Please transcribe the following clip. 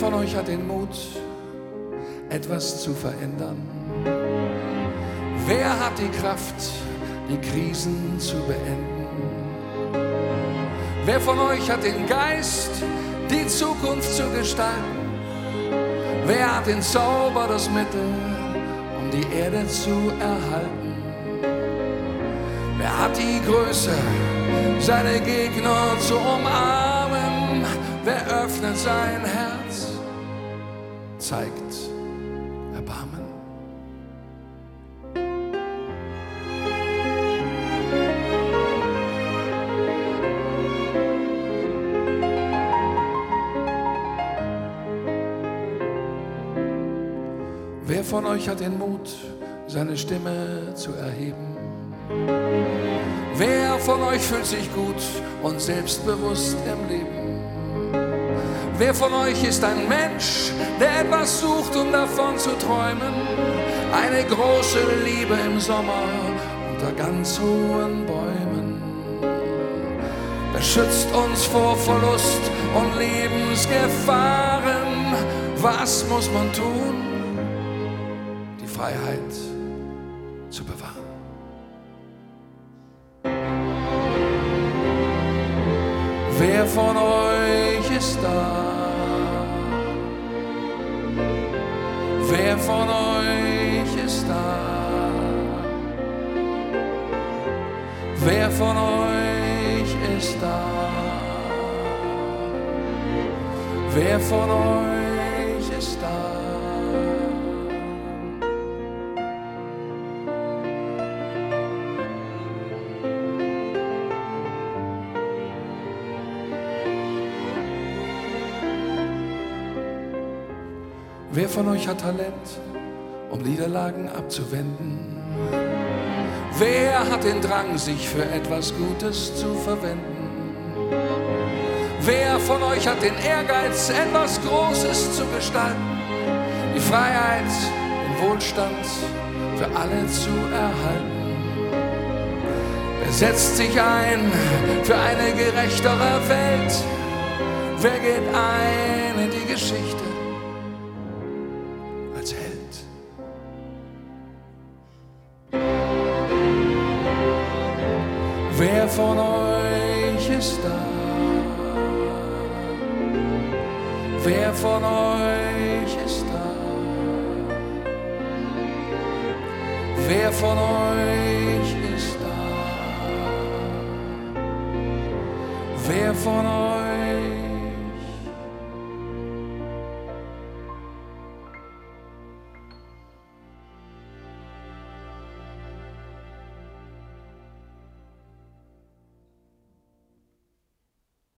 von euch hat den Mut, etwas zu verändern? Wer hat die Kraft, die Krisen zu beenden? Wer von euch hat den Geist, die Zukunft zu gestalten? Wer hat den Zauber, das Mittel, um die Erde zu erhalten? Wer hat die Größe, seine Gegner zu umarmen? Wer öffnet sein Herz, zeigt Erbarmen? Wer von euch hat den Mut, seine Stimme zu erheben? Wer von euch fühlt sich gut und selbstbewusst im Leben? Wer von euch ist ein Mensch, der etwas sucht, um davon zu träumen? Eine große Liebe im Sommer unter ganz hohen Bäumen. Wer schützt uns vor Verlust und Lebensgefahren? Was muss man tun? Die Freiheit zu bewahren. Wer von euch ist da? Wer von euch ist da? Wer von euch ist da? Wer von euch ist da? Wer von euch hat Talent, um Niederlagen abzuwenden? Wer hat den Drang, sich für etwas Gutes zu verwenden? Wer von euch hat den Ehrgeiz, etwas Großes zu gestalten? Die Freiheit, den Wohlstand für alle zu erhalten? Wer setzt sich ein für eine gerechtere Welt? Wer geht ein in die Geschichte als Held? Wer von euch ist da? Wer von euch ist da? Wer von euch